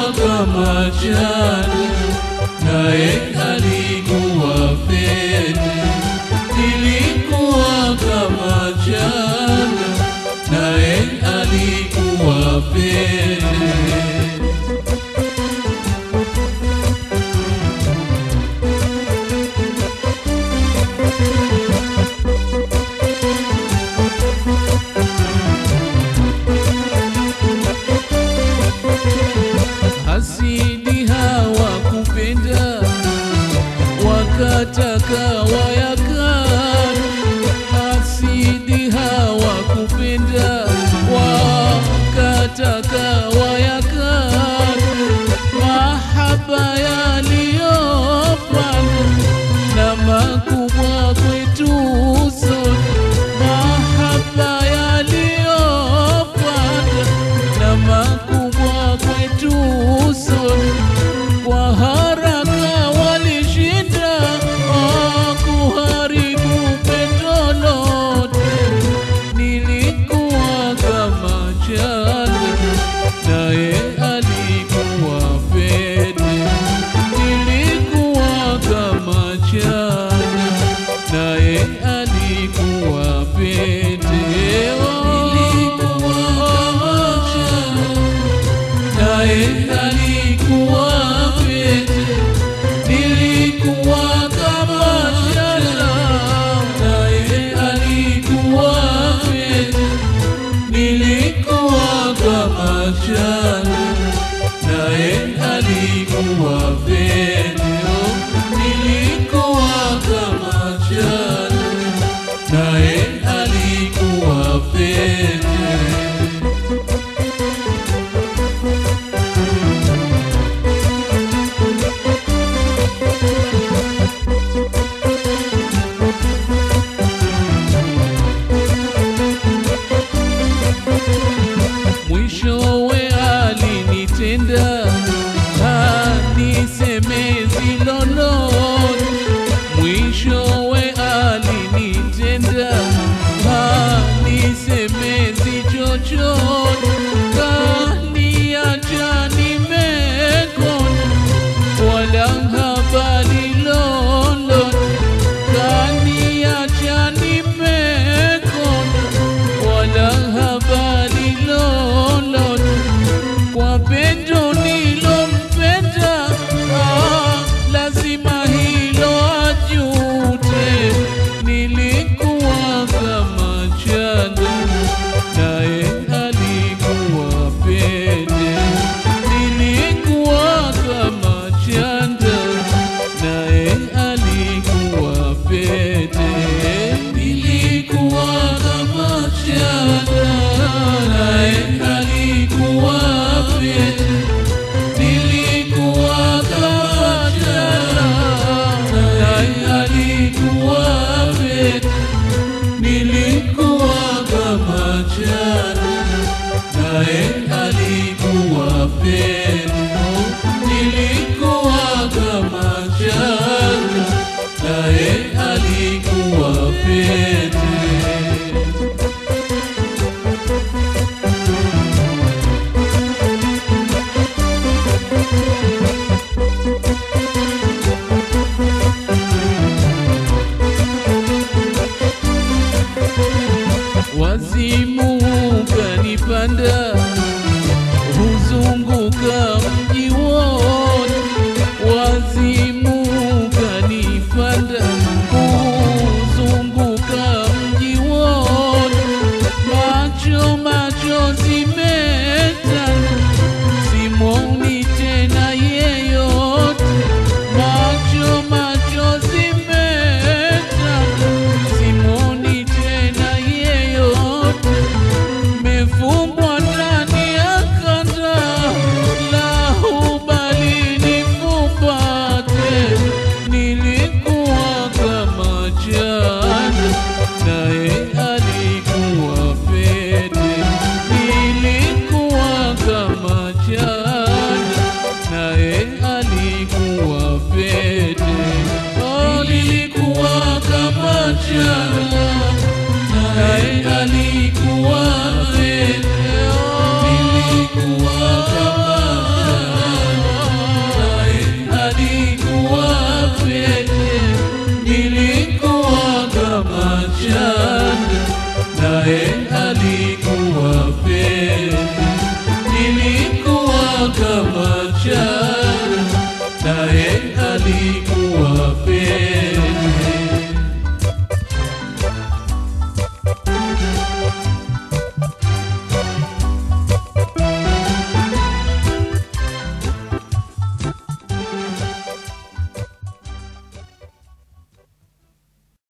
kama jana, naye alikuwa pete. Nilikuwa kama jana, naye alikuwa pete. Hasidi hawakupenda, wakataka wayakana. Hasidi hawakupenda, wakataka wayakana. Mahaba yaliyopanda na makubwa kwetu sote. Mahaba yaliyopanda na makubwa kwetu sote. Kwa haraka walishinda kuharibu pendo lote. Nilikuwa kama jana, naye alikuwa pete. Nilikuwa kama jana, naye alikuwa pete. Nilikuwa kama jana, naye alikuwa pete. Nilikuwa kama jana, naye alikuwa pete. Nilikuwa kama jana, naye alikuwa pete. Nilikuwa kama jana, naye alikuwa pete. Mwishowe alinitenda, hanisemezi lolote. Mwishowe alinitenda, hanisemezi chochote. Kaniacha nimekonda, wala habari lolote. Kaniacha nimekonda, wala habari lolote. Kwa pendo nilo maisha naye ali